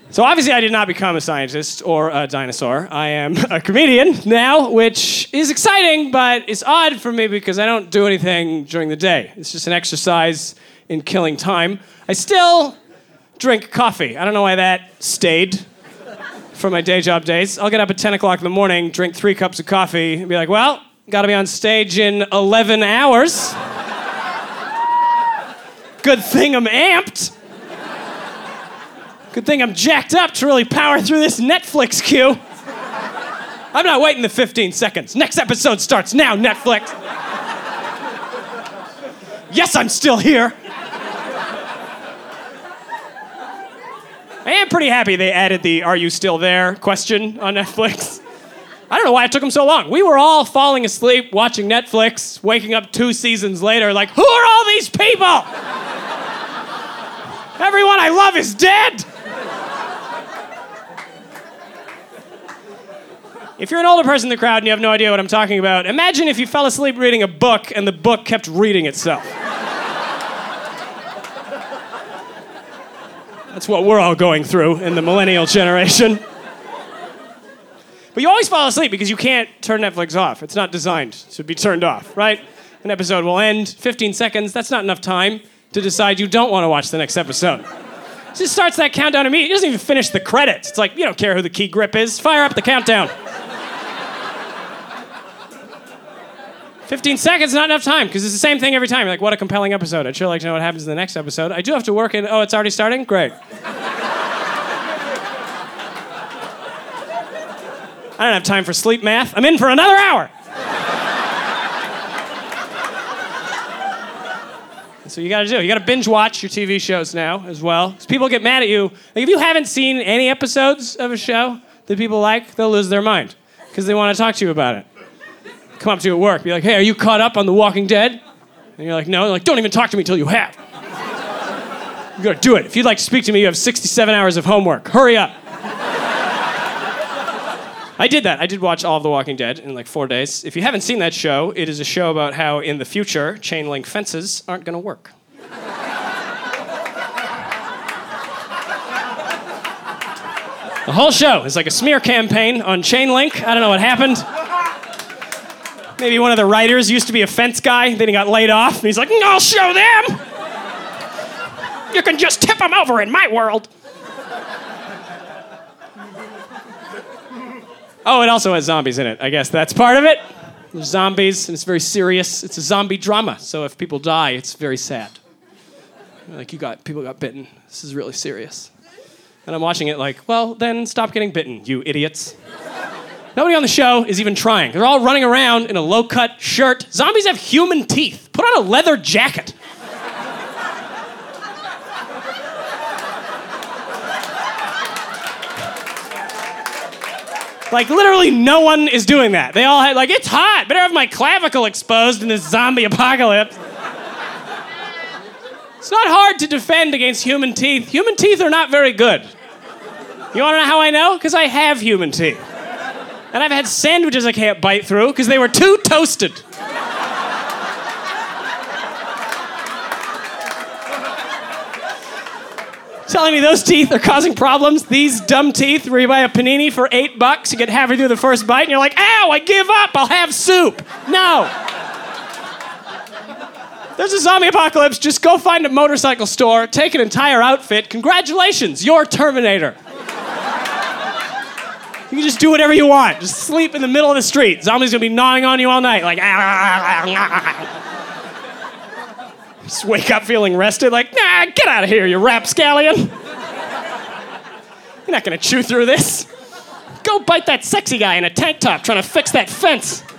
So obviously I did not become a scientist or a dinosaur. I am a comedian now, which is exciting, but it's odd for me because I don't do anything during the day. It's just an exercise in killing time. I still drink coffee. I don't know why that stayed from my day job days. I'll get up at 10 o'clock in the morning, drink 3 cups of coffee, and be like, well, gotta be on stage in 11 hours. Good thing I'm amped. Good thing I'm jacked up to really power through this Netflix queue. I'm not waiting the 15 seconds. Next episode starts now, Netflix. Yes, I'm still here. I am pretty happy they added the "Are you still there?" question on Netflix. I don't know why it took them so long. We were all falling asleep watching Netflix, waking up 2 seasons later like, who are all these people? Everyone I love is dead. If you're an older person in the crowd and you have no idea what I'm talking about, imagine if you fell asleep reading a book and the book kept reading itself. That's what we're all going through in the millennial generation. But you always fall asleep because you can't turn Netflix off. It's not designed to be turned off, right? An episode will end, 15 seconds, that's not enough time to decide you don't want to watch the next episode. It just starts that countdown immediately. It doesn't even finish the credits. It's like, you don't care who the key grip is. Fire up the countdown. 15 seconds, not enough time, because it's the same thing every time. You're like, what a compelling episode. I'd sure like to know what happens in the next episode. I do have to work in, oh, it's already starting? Great. I don't have time for sleep math. I'm in for another hour. That's what you gotta do. You gotta binge watch your TV shows now as well. Because people get mad at you. Like, if you haven't seen any episodes of a show that people like, they'll lose their mind. Because they want to talk to you about it. Come up to you at work, be like, hey, are you caught up on The Walking Dead? And you're like, no. They're like, don't even talk to me until you have. You gotta do it. If you'd like to speak to me, you have 67 hours of homework. Hurry up. I did that. I did watch all of The Walking Dead in like 4 days. If you haven't seen that show, it is a show about how in the future, chain link fences aren't gonna work. The whole show is like a smear campaign on chain link. I don't know what happened. Maybe one of the writers used to be a fence guy, then he got laid off, and he's like, I'll show them! You can just tip them over in my world. Oh, it also has zombies in it. I guess that's part of it. There's zombies, and it's very serious. It's a zombie drama, so if people die, it's very sad. Like, people got bitten. This is really serious. And I'm watching it like, well, then stop getting bitten, you idiots. Nobody on the show is even trying. They're all running around in a low-cut shirt. Zombies have human teeth. Put on a leather jacket. Like, literally no one is doing that. They all had, like, it's hot. Better have my clavicle exposed in this zombie apocalypse. It's not hard to defend against human teeth. Human teeth are not very good. You want to know how I know? Because I have human teeth. And I've had sandwiches I can't bite through because they were too toasted. Telling me those teeth are causing problems? These dumb teeth where you buy a panini for $8, you get halfway through the first bite, and you're like, ow, I give up, I'll have soup. No. There's a zombie apocalypse, just go find a motorcycle store, take an entire outfit, congratulations, you're Terminator. You can just do whatever you want. Just sleep in the middle of the street. Zombies gonna be gnawing on you all night, like, just wake up feeling rested, like, nah, get out of here, you rapscallion. You're not gonna chew through this. Go bite that sexy guy in a tank top trying to fix that fence.